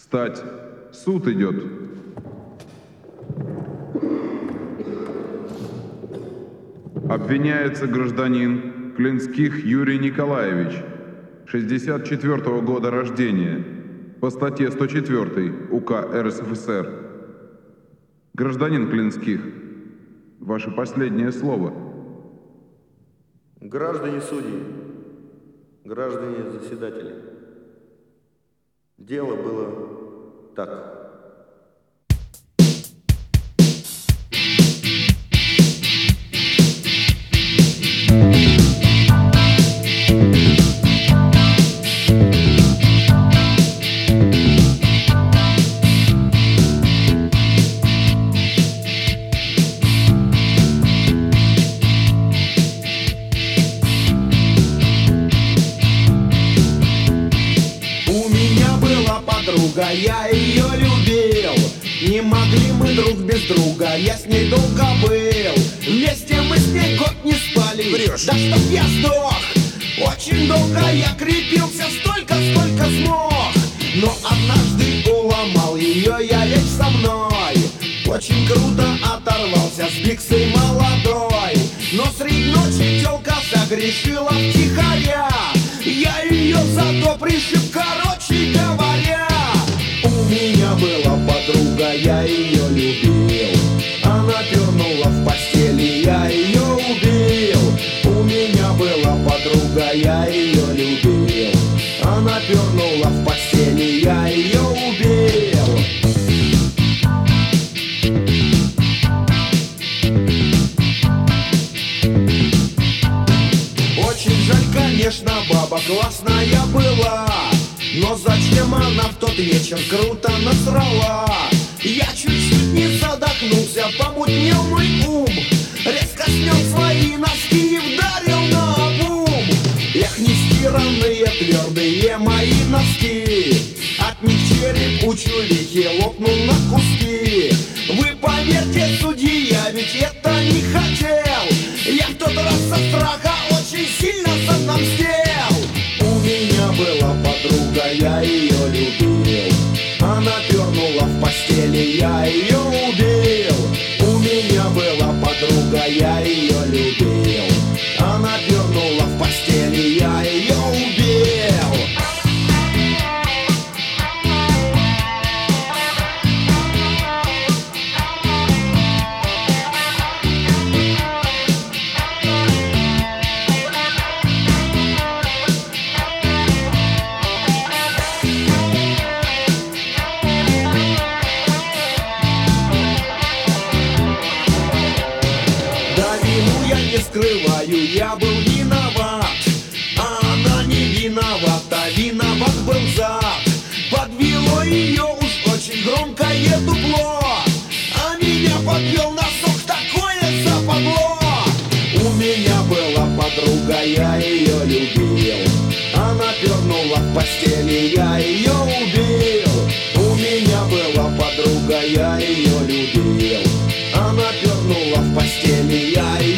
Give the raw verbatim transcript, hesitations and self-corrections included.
Встать! Суд идет! Обвиняется гражданин Клинских Юрий Николаевич, шестьдесят четвёртого года рождения, по статье сто четвёртой УК РСФСР. Гражданин Клинских, ваше последнее слово. Граждане судьи, граждане заседатели, дело было так. Я ее любил, не могли мы друг без друга, я с ней долго был. Вместе мы с ней год не спали. Врешь. Да чтоб я сдох. Очень долго я крепился, столько, сколько смог. Но однажды уломал ее, я лечь со мной. Очень круто оторвался с биксой молодой. Но средь ночи тёлка согрешила втихаря. Я ее зато пришиб, короче говоря. У меня была подруга, я ее любил. Она пернула в постели, я ее убил. У меня была подруга, я ее любил. Она пернула в постели, я ее убил. Очень жаль, конечно, баба классная была. Но зачем она в тот вечер круто насрала? Я чуть-чуть не задохнулся, помутнел мой ум. Резко снял свои носки и вдарил наобум. Эх, нестиранные твердые мои носки. От них череп у чулихи лопнул на куски. Вы поверьте, судьи, я ведь это не хотел. Я в тот раз со страха очень сильно отомстил. У меня была подруга, я ее любил. Она пернула в постели, я ее убил. У меня была подруга, я ее любил. Она пернула в постели, я ее убил. Скрываю, я был виноват, а она не виновата, виноват был зад. Подвело ее уж очень громкое дупло, а меня подвел носок, такое западло. У меня была подруга, я ее любил. Она пернула в постели, я ее убил. У меня была подруга, я ее любил. Она пернула в постели, я ее